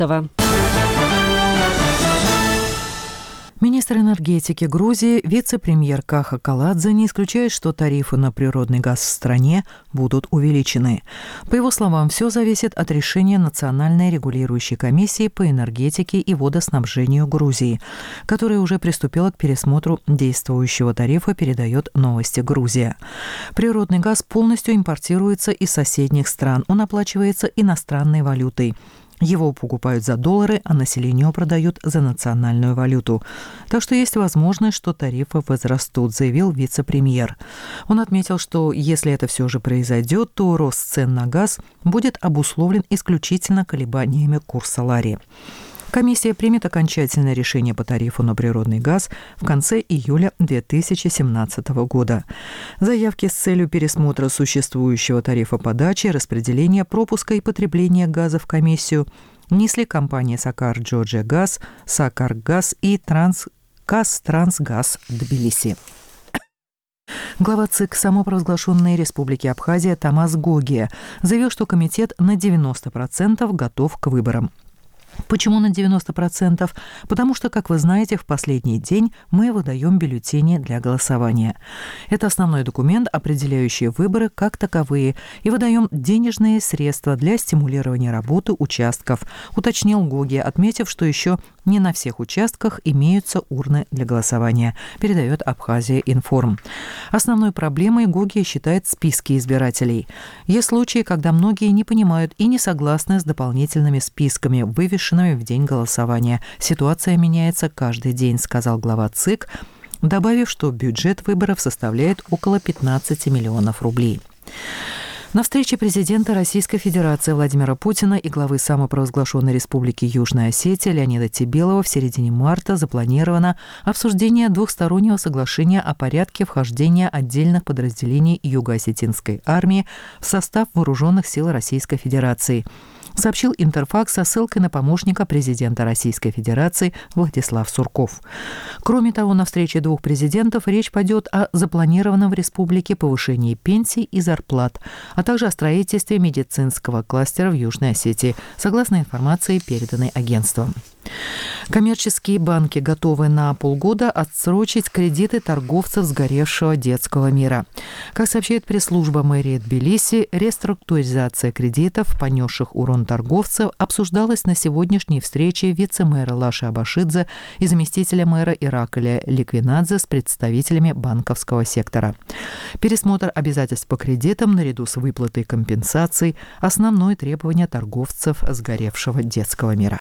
этого. Министр энергетики Грузии, вице-премьер Каха Каладзе не исключает, что тарифы на природный газ в стране будут увеличены. По его словам, все зависит от решения Национальной регулирующей комиссии по энергетике и водоснабжению Грузии, которая уже приступила к пересмотру действующего тарифа, передает «Новости Грузия». Природный газ полностью импортируется из соседних стран. Он оплачивается иностранной валютой. Его покупают за доллары, а населению продают за национальную валюту. Так что есть возможность, что тарифы возрастут, заявил вице-премьер. Он отметил, что если это все же произойдет, то рост цен на газ будет обусловлен исключительно колебаниями курса лари. Комиссия примет окончательное решение по тарифу на природный газ в конце июля 2017 года. Заявки с целью пересмотра существующего тарифа подачи, распределения, пропуска и потребления газа в комиссию внесли компании «Сакар Джорджия Газ», «Сакар-Газ» и «Казтрансгаз Тбилиси». Глава ЦИК самопровозглашенной Республики Абхазия Тамас Гогия заявил, что комитет на 90% готов к выборам. Почему на 90%? Потому что, как вы знаете, в последний день мы выдаем бюллетени для голосования. Это основной документ, определяющий выборы как таковые, и выдаем денежные средства для стимулирования работы участков, уточнил Гогия, отметив, что еще не на всех участках имеются урны для голосования, передает Абхазия Информ. Основной проблемой Гогия считает списки избирателей. Есть случаи, когда многие не понимают и не согласны с дополнительными списками, вывешенными в день голосования. Ситуация меняется каждый день, сказал глава ЦИК, добавив, что бюджет выборов составляет около 15 миллионов рублей. На встрече президента Российской Федерации Владимира Путина и главы самопровозглашенной Республики Южная Осетия Леонида Тебелова в середине марта запланировано обсуждение двухстороннего соглашения о порядке вхождения отдельных подразделений Юго-Осетинской армии в состав вооруженных сил Российской Федерации, сообщил Интерфакс со ссылкой на помощника президента Российской Федерации Владислав Сурков. Кроме того, на встрече двух президентов речь пойдет о запланированном в республике повышении пенсий и зарплат, а также о строительстве медицинского кластера в Южной Осетии, согласно информации, переданной агентством. Коммерческие банки готовы на полгода отсрочить кредиты торговцев сгоревшего детского мира. Как сообщает пресс-служба мэрии Тбилиси, реструктуризация кредитов, понесших урон торговцев, обсуждалась на сегодняшней встрече вице-мэра Лаши Абашидзе и заместителя мэра Иракля Ликвинадзе с представителями банковского сектора. Пересмотр обязательств по кредитам наряду с выплатой компенсаций – основное требование торговцев сгоревшего детского мира.